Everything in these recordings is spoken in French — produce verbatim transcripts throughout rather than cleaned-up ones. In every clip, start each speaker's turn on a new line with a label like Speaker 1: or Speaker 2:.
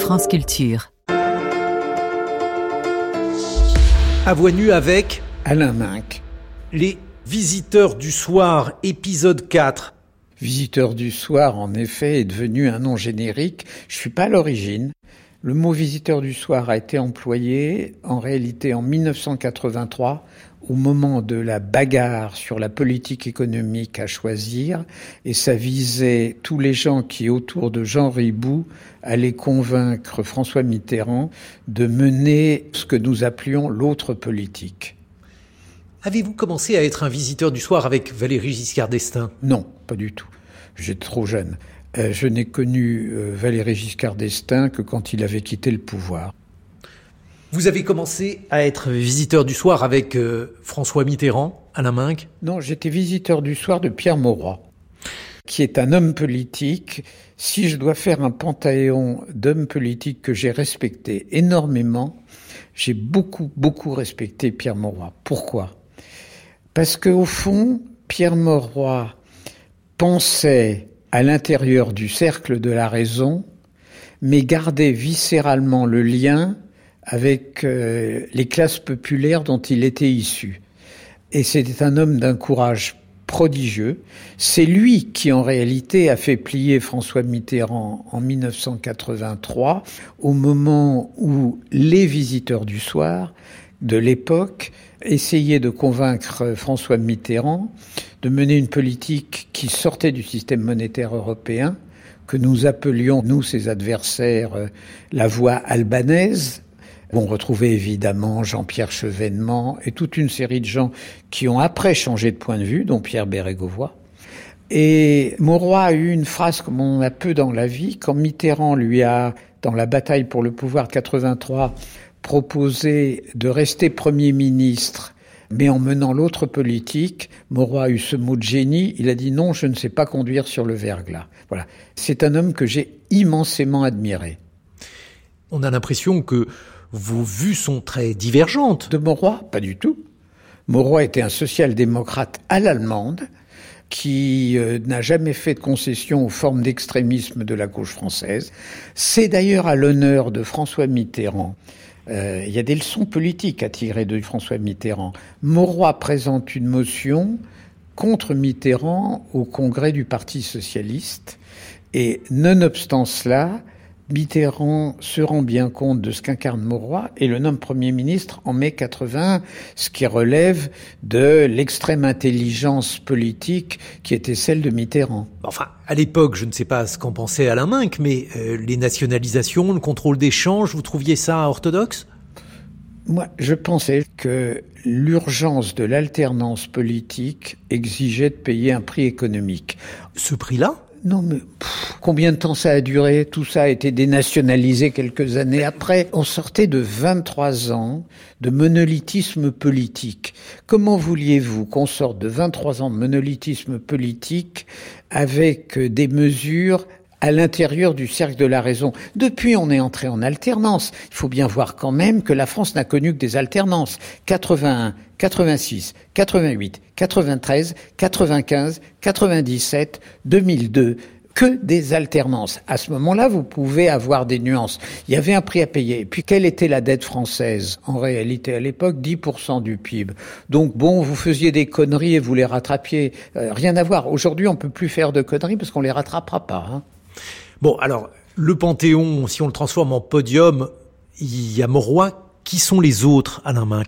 Speaker 1: France Culture.
Speaker 2: À voix nue avec
Speaker 3: Alain Minc.
Speaker 2: Les Visiteurs du Soir, épisode quatre.
Speaker 3: Visiteurs du Soir, en effet, est devenu un nom générique. Je suis pas à l'origine. Le mot Visiteurs du Soir a été employé, en réalité, en dix-neuf cent quatre-vingt-trois, au moment de la bagarre sur la politique économique à choisir, et ça visait tous les gens qui, autour de Jean Ribou, allaient convaincre François Mitterrand de mener ce que nous appelions l'autre politique.
Speaker 2: Avez-vous commencé à être un visiteur du soir avec Valéry Giscard d'Estaing ?
Speaker 3: Non, pas du tout. J'étais trop jeune. Euh, je n'ai connu euh, Valéry Giscard d'Estaing que quand il avait quitté le pouvoir.
Speaker 2: Vous avez commencé à être visiteur du soir avec euh, François Mitterrand, Alain Minc ?
Speaker 3: Non, j'étais visiteur du soir de Pierre Mauroy, qui est un homme politique. Si je dois faire un panthéon d'hommes politiques que j'ai respecté énormément, j'ai beaucoup, beaucoup respecté Pierre Mauroy. Pourquoi ? Parce qu'au fond, Pierre Mauroy pensait à l'intérieur du cercle de la raison, mais gardait viscéralement le lien avec euh, les classes populaires dont il était issu. Et c'était un homme d'un courage prodigieux. C'est lui qui, en réalité, a fait plier François Mitterrand en dix-neuf cent quatre-vingt-trois, au moment où les visiteurs du soir de l'époque essayaient de convaincre François Mitterrand de mener une politique qui sortait du système monétaire européen, que nous appelions, nous, ses adversaires, la voie albanaise. On retrouvait évidemment Jean-Pierre Chevènement et toute une série de gens qui ont après changé de point de vue, dont Pierre Bérégovoy. Et Mauroy a eu une phrase comme on en a peu dans la vie, quand Mitterrand lui a, dans la bataille pour le pouvoir de quatre-vingt-trois, proposé de rester Premier ministre, mais en menant l'autre politique. Mauroy a eu ce mot de génie, il a dit non, je ne sais pas conduire sur le verglas. Voilà. C'est un homme que j'ai immensément admiré.
Speaker 2: On a l'impression que vos vues sont très divergentes.
Speaker 3: De Mauroy, pas du tout. Mauroy était un social-démocrate à l'allemande qui euh, n'a jamais fait de concession aux formes d'extrémisme de la gauche française. C'est d'ailleurs à l'honneur de François Mitterrand. Euh, il y a des leçons politiques à tirer de François Mitterrand. Mauroy présente une motion contre Mitterrand au congrès du Parti socialiste. Et nonobstant cela, Mitterrand se rend bien compte de ce qu'incarne Mauroy et le nomme Premier ministre en mai quatre-vingt-un, ce qui relève de l'extrême intelligence politique qui était celle de Mitterrand.
Speaker 2: Enfin, à l'époque, je ne sais pas ce qu'en pensait Alain Minc, mais euh, les nationalisations, le contrôle des changes, vous trouviez ça orthodoxe ?
Speaker 3: Moi, je pensais que l'urgence de l'alternance politique exigeait de payer un prix économique.
Speaker 2: Ce prix-là ?
Speaker 3: Non, mais pff, combien de temps ça a duré ? Tout ça a été dénationalisé quelques années après. On sortait de vingt-trois ans de monolithisme politique. Comment vouliez-vous qu'on sorte de vingt-trois ans de monolithisme politique avec des mesures à l'intérieur du cercle de la raison? Depuis, on est entré en alternance. Il faut bien voir quand même que la France n'a connu que des alternances. quatre-vingt-un, quatre-vingt-six, quatre-vingt-huit, quatre-vingt-treize, quatre-vingt-quinze, quatre-vingt-dix-sept, deux mille deux. Que des alternances. À ce moment-là, vous pouvez avoir des nuances. Il y avait un prix à payer. Et puis, quelle était la dette française? En réalité, à l'époque, dix pour cent du P I B. Donc, bon, vous faisiez des conneries et vous les rattrapiez. Euh, rien à voir. Aujourd'hui, on peut plus faire de conneries parce qu'on les rattrapera pas, hein.
Speaker 2: Bon, alors, le Panthéon, si on le transforme en podium, il y a Mauroy. Qui sont les autres, Alain Minc ?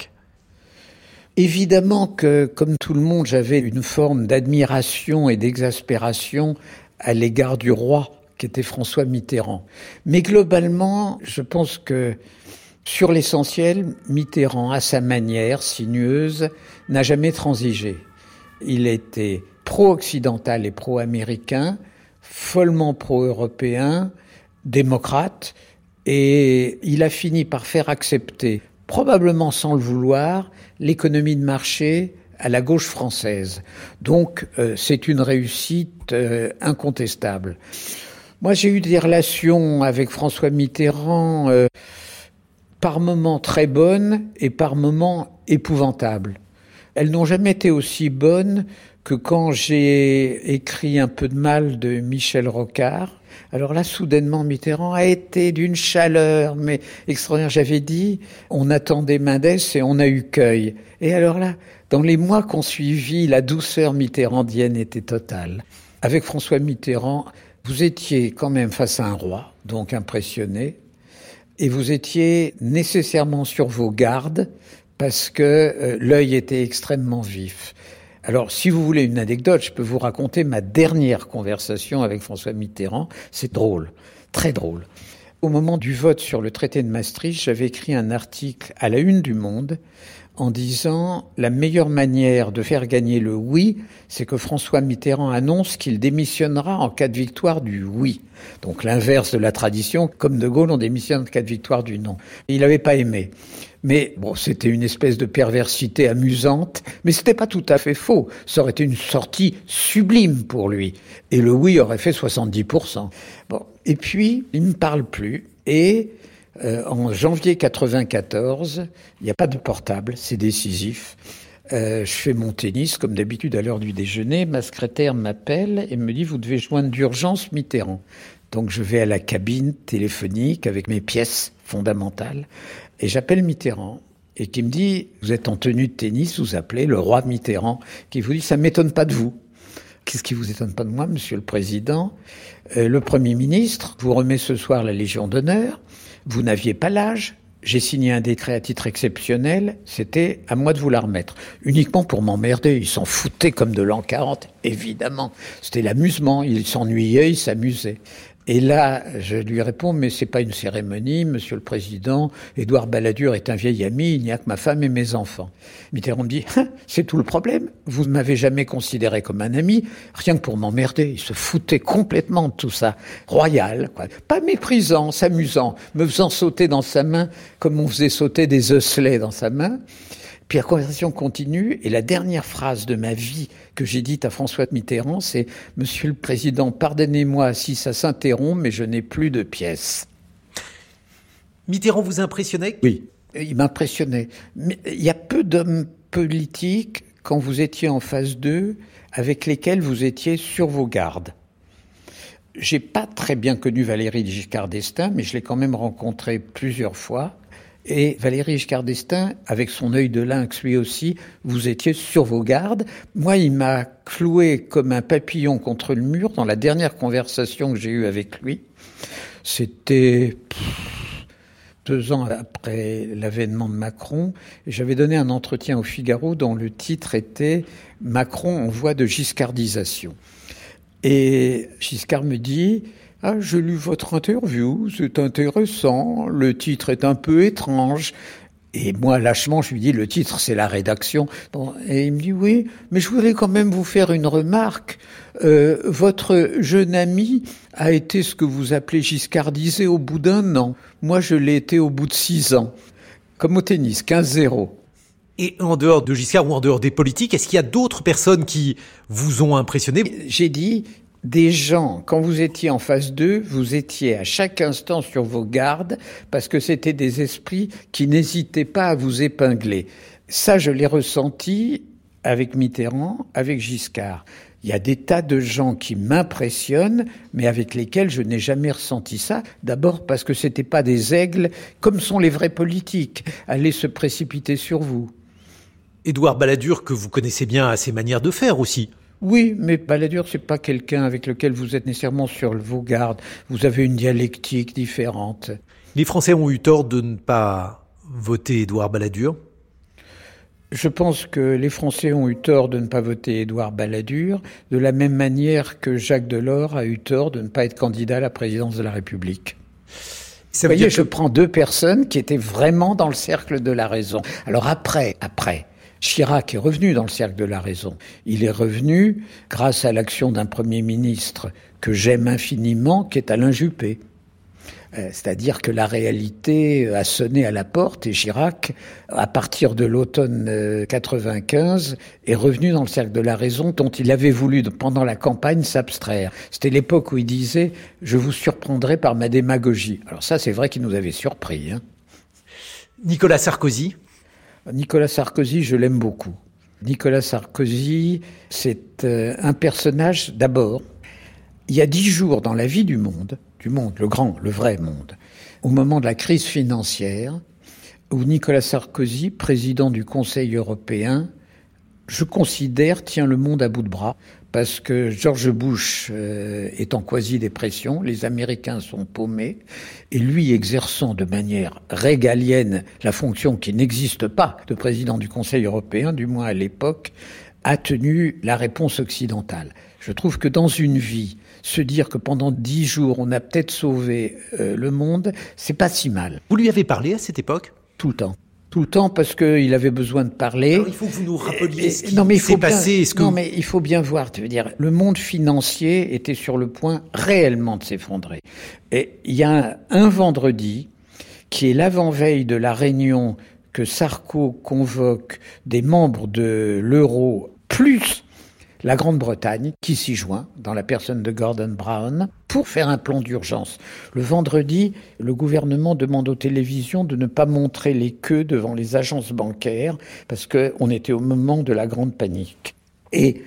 Speaker 3: Évidemment que, comme tout le monde, j'avais une forme d'admiration et d'exaspération à l'égard du roi, qui était François Mitterrand. Mais globalement, je pense que, sur l'essentiel, Mitterrand, à sa manière sinueuse, n'a jamais transigé. Il était pro-occidental et pro-américain, follement pro-européen, démocrate, et il a fini par faire accepter, probablement sans le vouloir, l'économie de marché à la gauche française. Donc, euh, c'est une réussite euh, incontestable. Moi, j'ai eu des relations avec François Mitterrand euh, par moments très bonnes et par moments épouvantables. Elles n'ont jamais été aussi bonnes que quand j'ai écrit un peu de mal de Michel Rocard, Alors là, soudainement, Mitterrand a été d'une chaleur, mais extraordinaire. J'avais dit, on attendait Mendès et on a eu Cueil. Et alors là, dans les mois qu'on suivit, la douceur mitterrandienne était totale. Avec François Mitterrand, vous étiez quand même face à un roi, donc impressionné, et vous étiez nécessairement sur vos gardes parce que euh, l'œil était extrêmement vif. Alors, si vous voulez une anecdote, je peux vous raconter ma dernière conversation avec François Mitterrand. C'est drôle, très drôle. Au moment du vote sur le traité de Maastricht, j'avais écrit un article à la une du Monde en disant « La meilleure manière de faire gagner le oui, c'est que François Mitterrand annonce qu'il démissionnera en cas de victoire du oui. » Donc l'inverse de la tradition, comme De Gaulle, on démissionne en cas de victoire du non. Il n'avait pas aimé. Mais bon, c'était une espèce de perversité amusante, mais c'était pas tout à fait faux. Ça aurait été une sortie sublime pour lui. Et le oui aurait fait soixante-dix pour cent. Bon. Et puis, il ne me parle plus. Et euh, en janvier quatre-vingt-quatorze, il n'y a pas de portable, c'est décisif. Euh, je fais mon tennis, comme d'habitude, à l'heure du déjeuner. Ma secrétaire m'appelle et me dit « Vous devez joindre d'urgence Mitterrand ». Donc je vais à la cabine téléphonique avec mes pièces fondamentales et j'appelle Mitterrand et qui me dit « Vous êtes en tenue de tennis, vous appelez le roi Mitterrand » qui vous dit « Ça ne m'étonne pas de vous ». Qu'est-ce qui vous étonne pas de moi, monsieur le Président ? euh, Le Premier ministre vous remet ce soir la Légion d'honneur, vous n'aviez pas l'âge. J'ai signé un décret à titre exceptionnel, c'était à moi de vous la remettre. Uniquement pour m'emmerder, ils s'en foutaient comme de l'an quarante, évidemment. C'était l'amusement, ils s'ennuyaient, ils s'amusaient. Et là, je lui réponds, mais c'est pas une cérémonie, monsieur le Président. Édouard Balladur est un vieil ami, il n'y a que ma femme et mes enfants. Mitterrand me dit, hein, c'est tout le problème. Vous ne m'avez jamais considéré comme un ami, rien que pour m'emmerder. Il se foutait complètement de tout ça. Royal, quoi. Pas méprisant, s'amusant, me faisant sauter dans sa main comme on faisait sauter des osselets dans sa main. Puis la conversation continue et la dernière phrase de ma vie que j'ai dite à François Mitterrand, c'est « Monsieur le Président, pardonnez-moi si ça s'interrompt, mais je n'ai plus de pièces. »
Speaker 2: Mitterrand vous impressionnait ?
Speaker 3: Oui, il m'impressionnait. Mais il y a peu d'hommes politiques, quand vous étiez en phase deux, avec lesquels vous étiez sur vos gardes. J'ai pas très bien connu Valéry Giscard d'Estaing, mais je l'ai quand même rencontré plusieurs fois. Et Valéry Giscard d'Estaing, avec son œil de lynx lui aussi, vous étiez sur vos gardes. Moi, il m'a cloué comme un papillon contre le mur dans la dernière conversation que j'ai eue avec lui. C'était pff, deux ans après l'avènement de Macron. Et j'avais donné un entretien au Figaro dont le titre était « Macron en voie de giscardisation ». Et Giscard me dit... Ah, j'ai lu votre interview, c'est intéressant, le titre est un peu étrange. Et moi, lâchement, je lui dis, le titre, c'est la rédaction. Bon, et il me dit, oui, mais je voudrais quand même vous faire une remarque. Euh, votre jeune ami a été ce que vous appelez giscardisé au bout d'un an. Moi, je l'ai été au bout de six ans. Comme au tennis, quinze zéro.
Speaker 2: Et en dehors de Giscard ou en dehors des politiques, est-ce qu'il y a d'autres personnes qui vous ont impressionné ?
Speaker 3: J'ai dit... Des gens, quand vous étiez en phase deux, vous étiez à chaque instant sur vos gardes parce que c'était des esprits qui n'hésitaient pas à vous épingler. Ça, je l'ai ressenti avec Mitterrand, avec Giscard. Il y a des tas de gens qui m'impressionnent, mais avec lesquels je n'ai jamais ressenti ça. D'abord parce que c'était pas des aigles, comme sont les vrais politiques, aller se précipiter sur vous.
Speaker 2: Édouard Balladur, que vous connaissez bien, a ses manières de faire aussi.
Speaker 3: Oui, mais Balladur, c'est pas quelqu'un avec lequel vous êtes nécessairement sur vos gardes. Vous avez une dialectique différente.
Speaker 2: Les Français ont eu tort de ne pas voter Édouard Balladur ?
Speaker 3: Je pense que les Français ont eu tort de ne pas voter Édouard Balladur, de la même manière que Jacques Delors a eu tort de ne pas être candidat à la présidence de la République. Ça Vous voyez, que... je prends deux personnes qui étaient vraiment dans le cercle de la raison. Alors après, après... Chirac est revenu dans le cercle de la raison. Il est revenu grâce à l'action d'un Premier ministre que j'aime infiniment, qui est Alain Juppé. Euh, c'est-à-dire que la réalité a sonné à la porte et Chirac, à partir de l'automne quatre-vingt-quinze, est revenu dans le cercle de la raison dont il avait voulu, pendant la campagne, s'abstraire. C'était l'époque où il disait « Je vous surprendrai par ma démagogie ». Alors ça, c'est vrai qu'il nous avait surpris. Hein.
Speaker 2: Nicolas Sarkozy ?
Speaker 3: Nicolas Sarkozy, je l'aime beaucoup. Nicolas Sarkozy, c'est euh, un personnage, d'abord, Il y a dix jours dans la vie du monde, du monde, le grand, le vrai monde, au moment de la crise financière, où Nicolas Sarkozy, président du Conseil européen, je considère, tient le monde à bout de bras, parce que George Bush euh, est en quasi-dépression, les Américains sont paumés, et lui exerçant de manière régalienne la fonction qui n'existe pas de président du Conseil européen, du moins à l'époque, a tenu la réponse occidentale. Je trouve que dans une vie, se dire que pendant dix jours, on a peut-être sauvé euh, le monde, c'est pas si mal.
Speaker 2: Vous lui avez parlé à cette époque ?
Speaker 3: Tout le temps. Tout le temps parce qu'il avait besoin de parler.
Speaker 2: Alors, il faut que vous nous rappeliez ce qui
Speaker 3: non, mais il faut
Speaker 2: s'est
Speaker 3: bien,
Speaker 2: passé. Est-ce que
Speaker 3: non,
Speaker 2: vous...
Speaker 3: mais il faut bien voir. Tu veux dire, le monde financier était sur le point réellement de s'effondrer. Et il y a un, un vendredi, qui est l'avant-veille de la réunion que Sarko convoque des membres de l'euro, plus la Grande-Bretagne, qui s'y joint, dans la personne de Gordon Brown, pour faire un plan d'urgence. Le vendredi, le gouvernement demande aux télévisions de ne pas montrer les queues devant les agences bancaires, parce qu'on était au moment de la grande panique. Et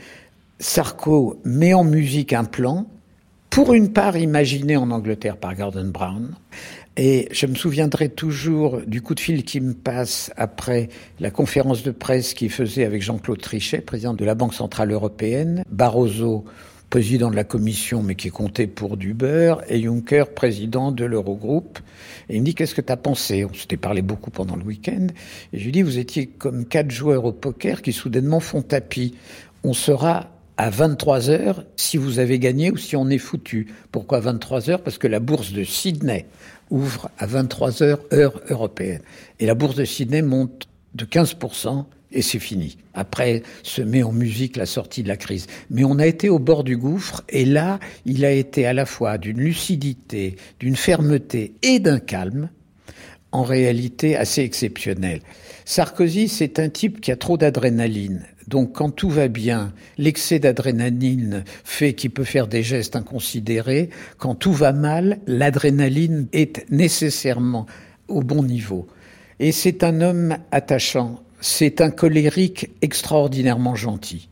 Speaker 3: Sarko met en musique un plan, pour une part imaginé en Angleterre par Gordon Brown. Et je me souviendrai toujours du coup de fil qui me passe après la conférence de presse qu'il faisait avec Jean-Claude Trichet, président de la Banque Centrale Européenne, Barroso, président de la Commission, mais qui comptait pour du beurre, et Juncker, président de l'Eurogroupe. Et il me dit, qu'est-ce que t'as pensé? On s'était parlé beaucoup pendant le week-end. Et je lui dis, vous étiez comme quatre joueurs au poker qui soudainement font tapis. On sera à vingt-trois heures si vous avez gagné ou si on est foutu. Pourquoi vingt-trois heures? Parce que la bourse de Sydney ouvre à vingt-trois heures, heure européenne. Et la bourse de Sydney monte de quinze pour cent et c'est fini. Après, se met en musique la sortie de la crise. Mais on a été au bord du gouffre et là, il a été à la fois d'une lucidité, d'une fermeté et d'un calme, en réalité assez exceptionnel. Sarkozy, c'est un type qui a trop d'adrénaline. Donc quand tout va bien, l'excès d'adrénaline fait qu'il peut faire des gestes inconsidérés. Quand tout va mal, l'adrénaline est nécessairement au bon niveau. Et c'est un homme attachant. C'est un colérique extraordinairement gentil.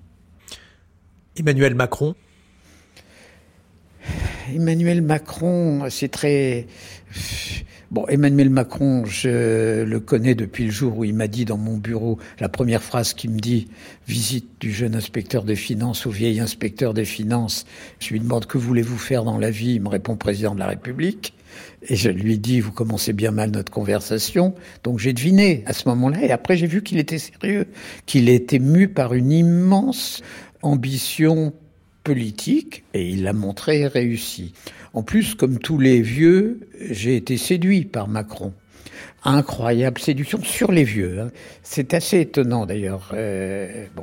Speaker 2: Emmanuel Macron ?
Speaker 3: Emmanuel Macron, c'est très... Bon, Emmanuel Macron, je le connais depuis le jour où il m'a dit dans mon bureau, la première phrase qu'il me dit, visite du jeune inspecteur des finances au vieil inspecteur des finances. Je lui demande, que voulez-vous faire dans la vie? Il me répond, président de la République. Et je lui dis, vous commencez bien mal notre conversation. Donc j'ai deviné à ce moment-là, et après j'ai vu qu'il était sérieux, qu'il était mu par une immense ambition politique, et il l'a montré et réussi. En plus, comme tous les vieux, j'ai été séduit par Macron. Incroyable séduction sur les vieux. Hein. C'est assez étonnant d'ailleurs. Euh, bon.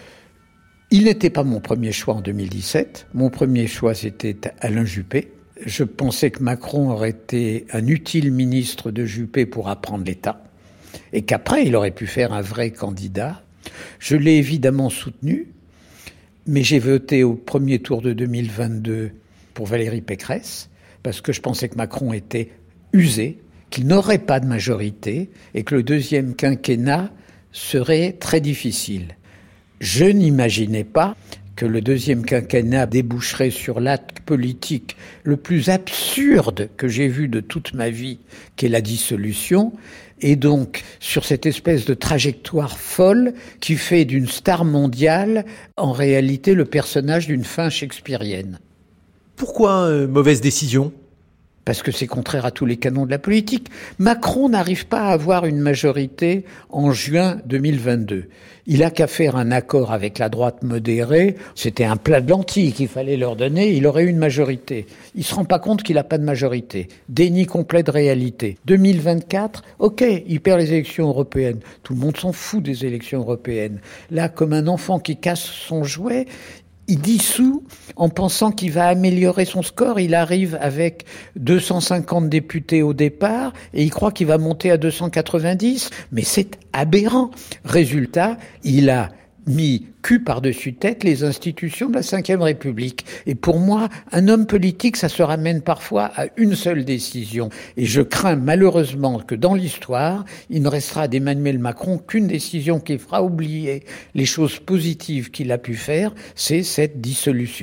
Speaker 3: Il n'était pas mon premier choix en deux mille dix-sept. Mon premier choix, c'était Alain Juppé. Je pensais que Macron aurait été un utile ministre de Juppé pour apprendre l'État, et qu'après, il aurait pu faire un vrai candidat. Je l'ai évidemment soutenu, mais j'ai voté au premier tour de deux mille vingt-deux pour Valérie Pécresse, parce que je pensais que Macron était usé, qu'il n'aurait pas de majorité, et que le deuxième quinquennat serait très difficile. Je n'imaginais pas que le deuxième quinquennat déboucherait sur l'acte politique le plus absurde que j'ai vu de toute ma vie, qui est la dissolution, et donc sur cette espèce de trajectoire folle qui fait d'une star mondiale, en réalité, le personnage d'une fin shakespearienne.
Speaker 2: Pourquoi euh, mauvaise décision ?
Speaker 3: Parce que c'est contraire à tous les canons de la politique. Macron n'arrive pas à avoir une majorité en juin deux mille vingt-deux. Il a qu'à faire un accord avec la droite modérée. C'était un plat de lentilles qu'il fallait leur donner. Il aurait eu une majorité. Il se rend pas compte qu'il n'a pas de majorité. Déni complet de réalité. deux mille vingt-quatre, ok, il perd les élections européennes. Tout le monde s'en fout des élections européennes. Là, comme un enfant qui casse son jouet, il dissout en pensant qu'il va améliorer son score. Il arrive avec deux cent cinquante députés au départ et il croit qu'il va monter à deux cent quatre-vingt-dix. Mais c'est aberrant. Résultat, il a mis cul par-dessus tête les institutions de la cinquième République. Et pour moi, un homme politique, ça se ramène parfois à une seule décision. Et je crains malheureusement que dans l'histoire, il ne restera d'Emmanuel Macron qu'une décision qui fera oublier les choses positives qu'il a pu faire, c'est cette dissolution.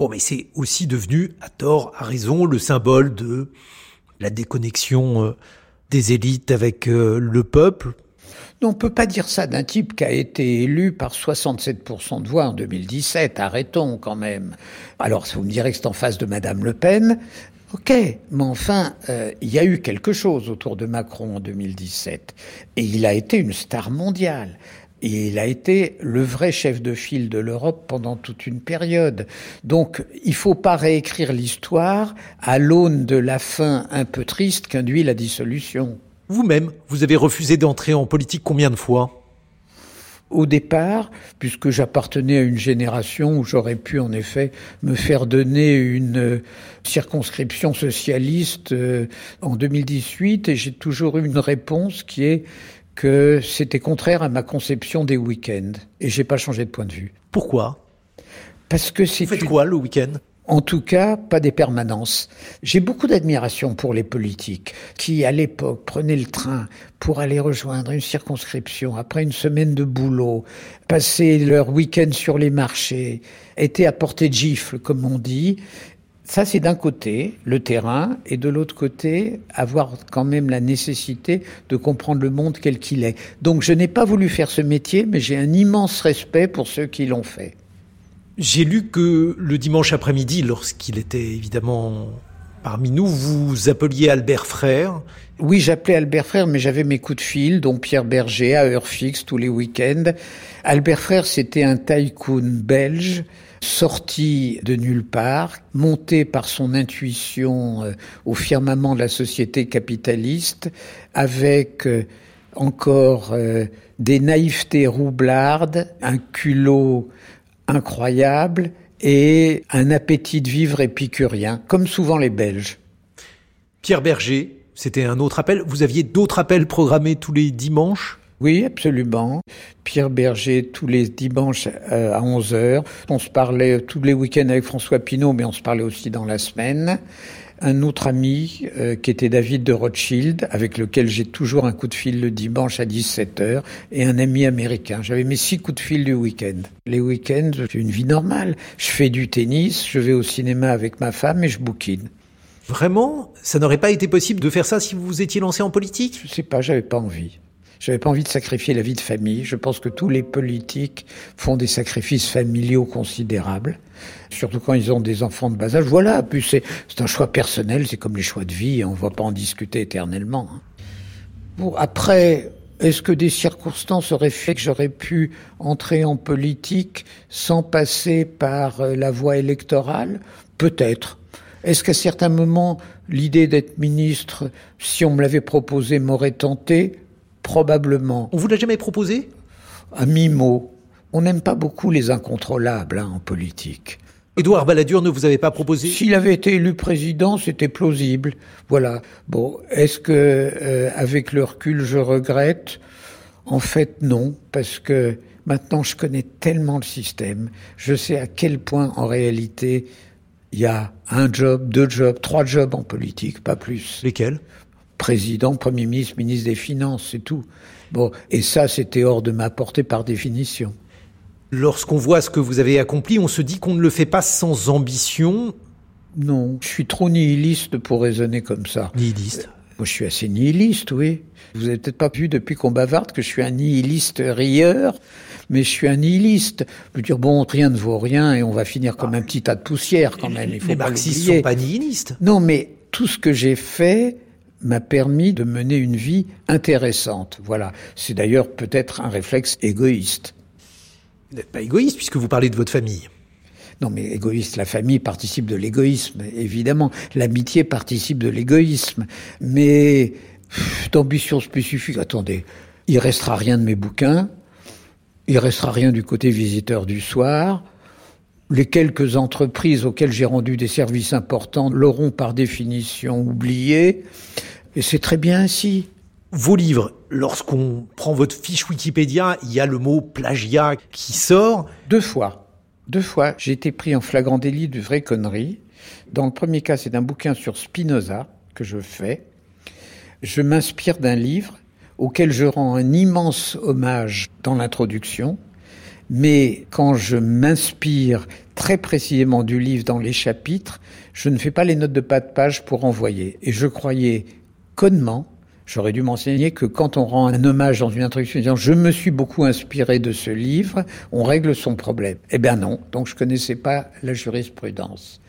Speaker 2: Bon, mais c'est aussi devenu, à tort, à raison, le symbole de la déconnexion euh, des élites avec euh, le peuple.
Speaker 3: Non, on peut pas dire ça d'un type qui a été élu par soixante-sept pour cent de voix en deux mille dix-sept. Arrêtons quand même. Alors, vous me direz que c'est en face de Madame Le Pen. Ok, mais enfin, euh, il y a eu quelque chose autour de Macron en deux mille dix-sept. Et il a été une star mondiale. Et il a été le vrai chef de file de l'Europe pendant toute une période. Donc, il faut pas réécrire l'histoire à l'aune de la fin un peu triste qu'induit la dissolution.
Speaker 2: Vous-même, vous avez refusé d'entrer en politique combien de fois ?
Speaker 3: Au départ, puisque j'appartenais à une génération où j'aurais pu en effet me faire donner une circonscription socialiste en deux mille dix-huit, et j'ai toujours eu une réponse qui est que c'était contraire à ma conception des week-ends. Et j'ai pas changé de point de vue.
Speaker 2: Pourquoi ?
Speaker 3: Parce que c'est
Speaker 2: Vous faites
Speaker 3: une...
Speaker 2: quoi le week-end ?
Speaker 3: En tout cas, pas des permanences. J'ai beaucoup d'admiration pour les politiques qui, à l'époque, prenaient le train pour aller rejoindre une circonscription après une semaine de boulot, passer leur week-end sur les marchés, étaient à portée de gifle, comme on dit. Ça, c'est d'un côté, le terrain, et de l'autre côté, avoir quand même la nécessité de comprendre le monde quel qu'il est. Donc, je n'ai pas voulu faire ce métier, mais j'ai un immense respect pour ceux qui l'ont fait.
Speaker 2: J'ai lu que le dimanche après-midi, lorsqu'il était évidemment parmi nous, vous appeliez Albert Frère.
Speaker 3: Oui, j'appelais Albert Frère, mais j'avais mes coups de fil, dont Pierre Berger, à heure fixe, tous les week-ends. Albert Frère, c'était un tycoon belge, sorti de nulle part, monté par son intuition euh, au firmament de la société capitaliste, avec euh, encore euh, des naïvetés roublardes, un culot incroyable et un appétit de vivre épicurien, comme souvent les Belges.
Speaker 2: Pierre Berger, c'était un autre appel. Vous aviez d'autres appels programmés tous les dimanches ?
Speaker 3: Oui, absolument. Pierre Berger, tous les dimanches euh, à onze heures. On se parlait tous les week-ends avec François Pinault, mais on se parlait aussi dans la semaine. Un autre ami euh, qui était David de Rothschild, avec lequel j'ai toujours un coup de fil le dimanche à dix-sept heures, et un ami américain. J'avais mes six coups de fil du week-end. Les week-ends, j'ai une vie normale. Je fais du tennis, je vais au cinéma avec ma femme et je bouquine.
Speaker 2: Vraiment ? Ça n'aurait pas été possible de faire ça si vous vous étiez lancé en politique ?
Speaker 3: Je sais pas, j'avais pas envie. J'avais pas envie de sacrifier la vie de famille. Je pense que tous les politiques font des sacrifices familiaux considérables, surtout quand ils ont des enfants de bas âge. Voilà, puis c'est, c'est un choix personnel, c'est comme les choix de vie, on ne va pas en discuter éternellement. Bon, après, est-ce que des circonstances auraient fait que j'aurais pu entrer en politique sans passer par la voie électorale ? Peut-être. Est-ce qu'à certains moments, l'idée d'être ministre, si on me l'avait proposé, m'aurait tenté ? Probablement.
Speaker 2: On vous l'a jamais proposé ?
Speaker 3: À mi-mot. On n'aime pas beaucoup les incontrôlables hein, en politique.
Speaker 2: Édouard Balladur ne vous avait pas proposé ?
Speaker 3: S'il avait été élu président, c'était plausible. Voilà. Bon, est-ce que, euh, avec le recul, je regrette ? En fait, non, parce que maintenant, je connais tellement le système. Je sais à quel point, en réalité, il y a un job, deux jobs, trois jobs en politique, pas plus.
Speaker 2: Lesquels ?
Speaker 3: Président, Premier ministre, ministre des Finances, c'est tout. Bon, et ça, c'était hors de ma portée par définition.
Speaker 2: Lorsqu'on voit ce que vous avez accompli, on se dit qu'on ne le fait pas sans ambition.
Speaker 3: Non, je suis trop nihiliste pour raisonner comme ça.
Speaker 2: Nihiliste ?
Speaker 3: Moi, je suis assez nihiliste, oui. Vous avez peut-être pas vu depuis qu'on bavarde que je suis un nihiliste rieur, mais je suis un nihiliste. Je veux dire, bon, rien ne vaut rien et on va finir comme un petit tas de poussière quand même. Il faut
Speaker 2: Les
Speaker 3: pas
Speaker 2: marxistes
Speaker 3: l'oublier.
Speaker 2: sont pas nihilistes.
Speaker 3: Non, mais tout ce que j'ai fait m'a permis de mener une vie intéressante. Voilà. C'est d'ailleurs peut-être un réflexe égoïste.
Speaker 2: Vous n'êtes pas égoïste puisque vous parlez de votre famille.
Speaker 3: Non, mais égoïste, la famille participe de l'égoïsme, évidemment. L'amitié participe de l'égoïsme. Mais pff, d'ambition spécifique, attendez, il restera rien de mes bouquins, il restera rien du côté visiteur du soir. Les quelques entreprises auxquelles j'ai rendu des services importants l'auront par définition oublié. Et c'est très bien ainsi.
Speaker 2: Vos livres, lorsqu'on prend votre fiche Wikipédia, il y a le mot plagiat qui sort.
Speaker 3: Deux fois. Deux fois, j'ai été pris en flagrant délit de vraie connerie. Dans le premier cas, c'est un bouquin sur Spinoza que je fais. Je m'inspire d'un livre auquel je rends un immense hommage dans l'introduction. Mais quand je m'inspire très précisément du livre dans les chapitres, je ne fais pas les notes de bas de page pour envoyer. Et je croyais connement, j'aurais dû m'enseigner que quand on rend un hommage dans une introduction disant « je me suis beaucoup inspiré de ce livre », on règle son problème. Eh bien non, donc je connaissais pas la jurisprudence.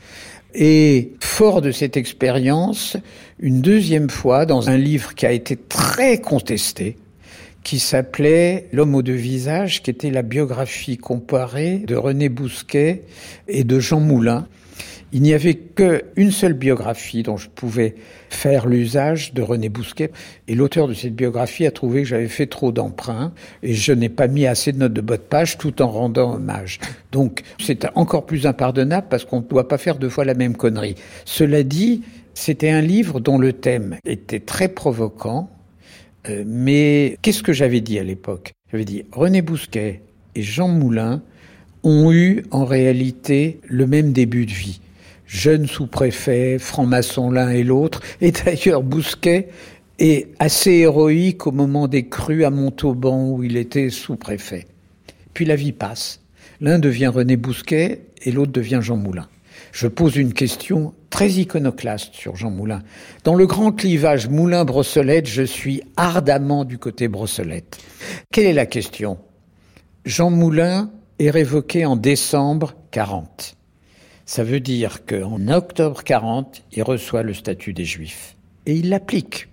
Speaker 3: Et fort de cette expérience, une deuxième fois, dans un livre qui a été très contesté, qui s'appelait « L'homme aux deux visages », qui était la biographie comparée de René Bousquet et de Jean Moulin. Il n'y avait qu'une seule biographie dont je pouvais faire l'usage de René Bousquet. Et l'auteur de cette biographie a trouvé que j'avais fait trop d'emprunts et je n'ai pas mis assez de notes de bas de page tout en rendant hommage. Donc c'est encore plus impardonnable parce qu'on ne doit pas faire deux fois la même connerie. Cela dit, c'était un livre dont le thème était très provoquant. Euh, mais qu'est-ce que j'avais dit à l'époque ? J'avais dit René Bousquet et Jean Moulin ont eu en réalité le même début de vie. Jeune sous-préfet, franc-maçon l'un et l'autre. Et d'ailleurs, Bousquet est assez héroïque au moment des crues à Montauban où il était sous-préfet. Puis la vie passe. L'un devient René Bousquet et l'autre devient Jean Moulin. Je pose une question très iconoclaste sur Jean Moulin. Dans le grand clivage Moulin-Brossolette, je suis ardemment du côté Brossolette. Quelle est la question ? Jean Moulin est révoqué en décembre quarante. Ça veut dire qu'en octobre quarante, il reçoit le statut des Juifs. Et il l'applique.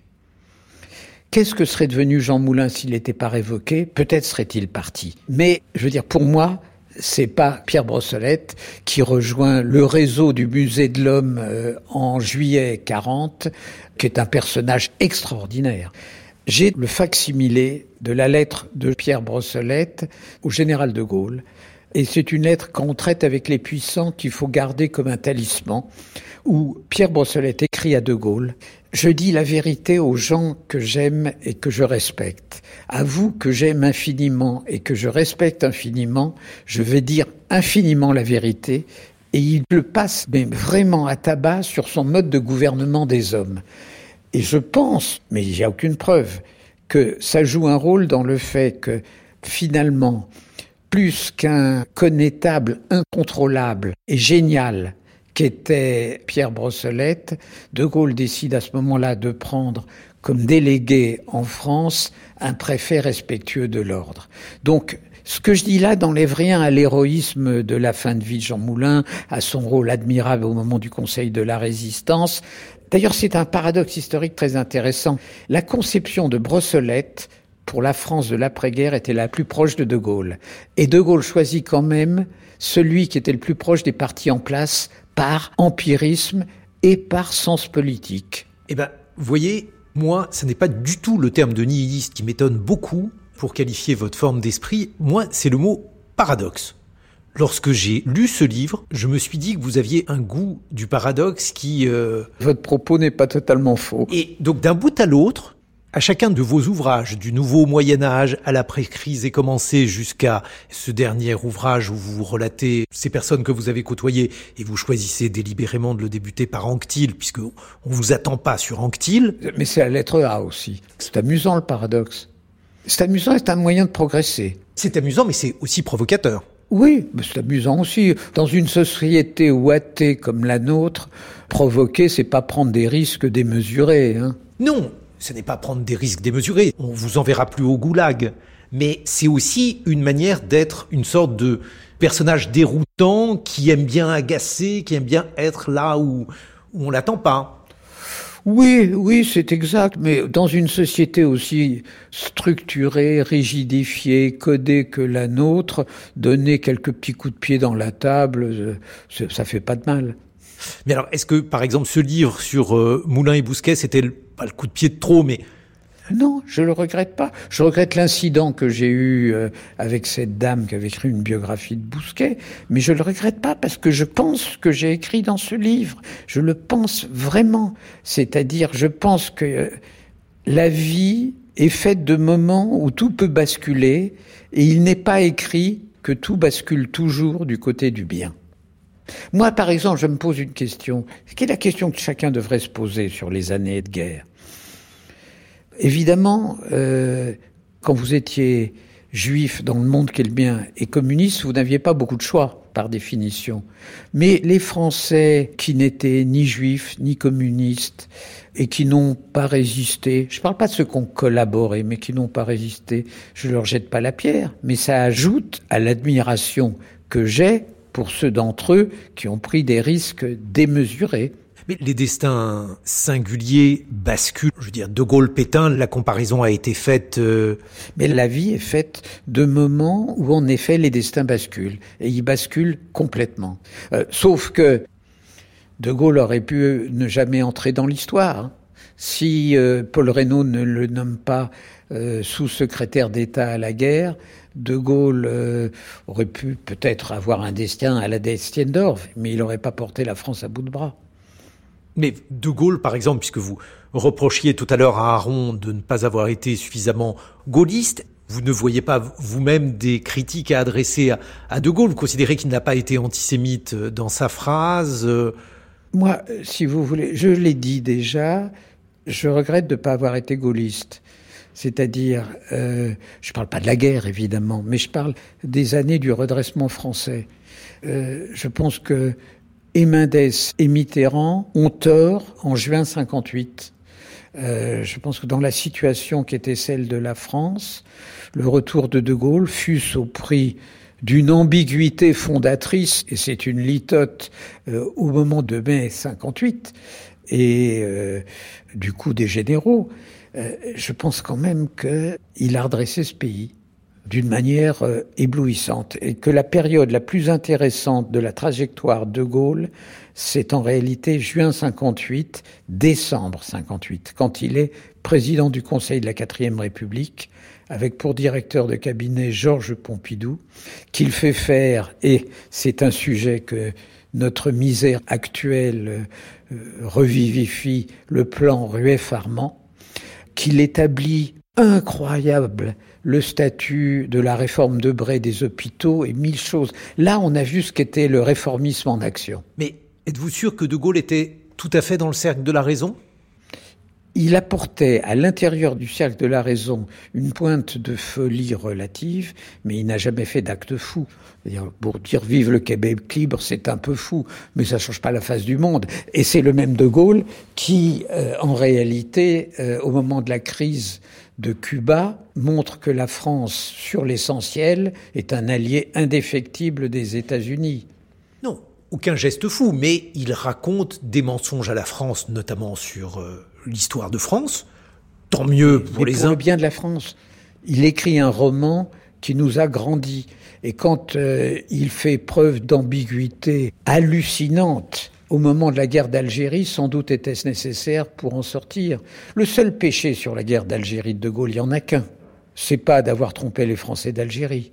Speaker 3: Qu'est-ce que serait devenu Jean Moulin s'il n'était pas révoqué ? Peut-être serait-il parti. Mais, je veux dire, pour moi, c'est pas Pierre Brossolette qui rejoint le réseau du Musée de l'Homme euh, en juillet quarante, qui est un personnage extraordinaire. J'ai le fac-similé de la lettre de Pierre Brossolette au général de Gaulle. Et c'est une lettre qu'on traite avec les puissants qu'il faut garder comme un talisman, où Pierre Brossolette écrit à de Gaulle « Je dis la vérité aux gens que j'aime et que je respecte. À vous que j'aime infiniment et que je respecte infiniment, je vais dire infiniment la vérité. » Et il le passe mais vraiment à tabac sur son mode de gouvernement des hommes. Et je pense, mais il n'y a aucune preuve, que ça joue un rôle dans le fait que finalement, plus qu'un connétable incontrôlable et génial qu'était Pierre Brossolette, de Gaulle décide à ce moment-là de prendre comme délégué en France un préfet respectueux de l'ordre. Donc, ce que je dis là n'enlève rien à l'héroïsme de la fin de vie de Jean Moulin, à son rôle admirable au moment du Conseil de la Résistance. D'ailleurs, c'est un paradoxe historique très intéressant. La conception de Brossolette pour la France de l'après-guerre était la plus proche de de Gaulle. Et de Gaulle choisit quand même celui qui était le plus proche des partis en place par empirisme et par sens politique.
Speaker 2: Eh ben, vous voyez, moi, ce n'est pas du tout le terme de nihiliste qui m'étonne beaucoup pour qualifier votre forme d'esprit. Moi, c'est le mot paradoxe. Lorsque j'ai lu ce livre, je me suis dit que vous aviez un goût du paradoxe qui... Euh...
Speaker 3: Votre propos n'est pas totalement faux.
Speaker 2: Et donc, d'un bout à l'autre, à chacun de vos ouvrages, du nouveau Moyen-Âge à l'après-crise est commencé jusqu'à ce dernier ouvrage où vous relatez ces personnes que vous avez côtoyées et vous choisissez délibérément de le débuter par Anquetil, puisque on vous attend pas sur Anquetil.
Speaker 3: Mais c'est la lettre A aussi. C'est amusant le paradoxe. C'est amusant, c'est un moyen de progresser.
Speaker 2: C'est amusant, mais c'est aussi provocateur.
Speaker 3: Oui, mais c'est amusant aussi. Dans une société ouatée comme la nôtre, provoquer, c'est pas prendre des risques démesurés, hein.
Speaker 2: Non, ce n'est pas prendre des risques démesurés. On vous enverra plus au goulag. Mais c'est aussi une manière d'être une sorte de personnage déroutant qui aime bien agacer, qui aime bien être là où, où on l'attend pas.
Speaker 3: Oui, oui, c'est exact, mais dans une société aussi structurée, rigidifiée, codée que la nôtre, donner quelques petits coups de pied dans la table, ça fait pas de mal.
Speaker 2: Mais alors, est-ce que, par exemple, ce livre sur euh, Moulin et Bousquet, c'était le, pas le coup de pied de trop, mais...
Speaker 3: Non, je le regrette pas. Je regrette l'incident que j'ai eu euh, avec cette dame qui avait écrit une biographie de Bousquet, mais je le regrette pas parce que je pense ce que j'ai écrit dans ce livre. Je le pense vraiment. C'est-à-dire, je pense que euh, la vie est faite de moments où tout peut basculer et il n'est pas écrit que tout bascule toujours du côté du bien. Moi, par exemple, je me pose une question. Quelle est la question que chacun devrait se poser sur les années de guerre ? Évidemment, euh, quand vous étiez juif dans le monde qui est le mien et communiste, vous n'aviez pas beaucoup de choix, par définition. Mais les Français qui n'étaient ni juifs, ni communistes, et qui n'ont pas résisté, je ne parle pas de ceux qui ont collaboré, mais qui n'ont pas résisté, je ne leur jette pas la pierre, mais ça ajoute à l'admiration que j'ai pour ceux d'entre eux qui ont pris des risques démesurés.
Speaker 2: Mais les destins singuliers basculent. Je veux dire, De Gaulle-Pétain, la comparaison a été faite... Euh...
Speaker 3: Mais la vie est faite de moments où, en effet, les destins basculent. Et ils basculent complètement. Euh, sauf que De Gaulle aurait pu ne jamais entrer dans l'histoire. Hein. Si euh, Paul Reynaud ne le nomme pas euh, sous-secrétaire d'État à la guerre, De Gaulle euh, aurait pu peut-être avoir un destin à la Destiendorf, mais il n'aurait pas porté la France à bout de bras.
Speaker 2: Mais De Gaulle, par exemple, puisque vous reprochiez tout à l'heure à Aron de ne pas avoir été suffisamment gaulliste, vous ne voyez pas vous-même des critiques à adresser à, à De Gaulle? Vous considérez qu'il n'a pas été antisémite dans sa phrase?
Speaker 3: Moi, si vous voulez, je l'ai dit déjà, je regrette de ne pas avoir été gaulliste. C'est-à-dire, euh, je ne parle pas de la guerre, évidemment, mais je parle des années du redressement français. Euh, je pense que et Mendès et Mitterrand ont tort en juin cinquante-huit. Euh, je pense que dans la situation qui était celle de la France, le retour de De Gaulle, fût-ce au prix d'une ambiguïté fondatrice, et c'est une litote euh, au moment de mai cinquante-huit, et euh, du coup des généraux, euh, je pense quand même qu'il a redressé ce pays d'une manière euh, éblouissante, et que la période la plus intéressante de la trajectoire de Gaulle, c'est en réalité juin cinquante-huit, décembre cinquante-huit, quand il est président du Conseil de la quatrième République, avec pour directeur de cabinet Georges Pompidou, qu'il fait faire, et c'est un sujet que notre misère actuelle euh, revivifie, le plan Rueff-Armand, qu'il établit incroyable le statut de la réforme de Bray des hôpitaux et mille choses. Là, on a vu ce qu'était le réformisme en action.
Speaker 2: Mais êtes-vous sûr que De Gaulle était tout à fait dans le cercle de la raison ?
Speaker 3: Il apportait à l'intérieur du cercle de la raison une pointe de folie relative, mais il n'a jamais fait d'acte fou. C'est-à-dire, pour dire vive le Québec libre, c'est un peu fou, mais ça ne change pas la face du monde. Et c'est le même De Gaulle qui, euh, en réalité, euh, au moment de la crise de Cuba, montre que la France, sur l'essentiel, est un allié indéfectible des États-Unis.
Speaker 2: Non, aucun geste fou, mais il raconte des mensonges à la France, notamment sur euh, l'histoire de France. Tant mieux pour
Speaker 3: mais
Speaker 2: les
Speaker 3: pour
Speaker 2: uns.
Speaker 3: le bien de la France. Il écrit un roman qui nous a grandis. Et quand euh, il fait preuve d'ambiguïté hallucinante au moment de la guerre d'Algérie, sans doute était-ce nécessaire pour en sortir. Le seul péché sur la guerre d'Algérie de De Gaulle, il n'y en a qu'un. C'est pas d'avoir trompé les Français d'Algérie.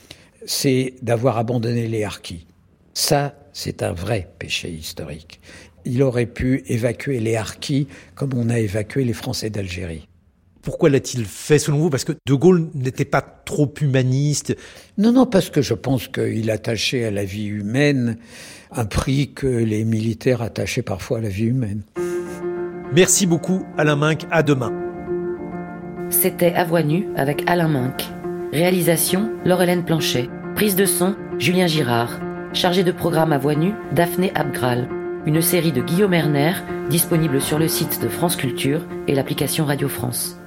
Speaker 3: C'est d'avoir abandonné les harkis. Ça, c'est un vrai péché historique. Il aurait pu évacuer les harkis comme on a évacué les Français d'Algérie.
Speaker 2: Pourquoi l'a-t-il fait selon vous ? Parce que De Gaulle n'était pas trop humaniste.
Speaker 3: Non, non, parce que je pense qu'il attachait à la vie humaine un prix que les militaires attachaient parfois à la vie humaine.
Speaker 2: Merci beaucoup Alain Minc, à demain.
Speaker 1: C'était À Voix nue avec Alain Minc. Réalisation Laure-Hélène Planchet. Prise de son Julien Girard. Chargé de programme À Voix nue Daphné Abgral. Une série de Guillaume Erner disponible sur le site de France Culture et l'application Radio France.